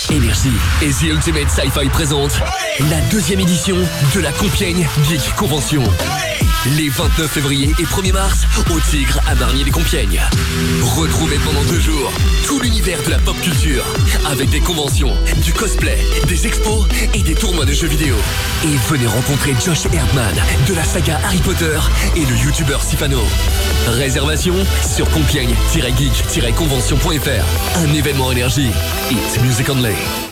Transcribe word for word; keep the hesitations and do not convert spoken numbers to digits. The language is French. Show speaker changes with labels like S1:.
S1: Énergie et The Ultimate Sci-Fi présente la deuxième édition de la Compiègne Geek Convention. Les vingt-neuf février et premier mars au Tigre à Margny-les-Compiègnes. Retrouvez pendant deux jours tout l'univers de la pop culture avec des conventions, du cosplay, des expos et des tournois de jeux vidéo. Et venez rencontrer Josh Erdman de la saga Harry Potter et le youtubeur Sifano. Réservation sur compiègne tiret geek tiret convention point f r. Un événement Énergie. It's music only.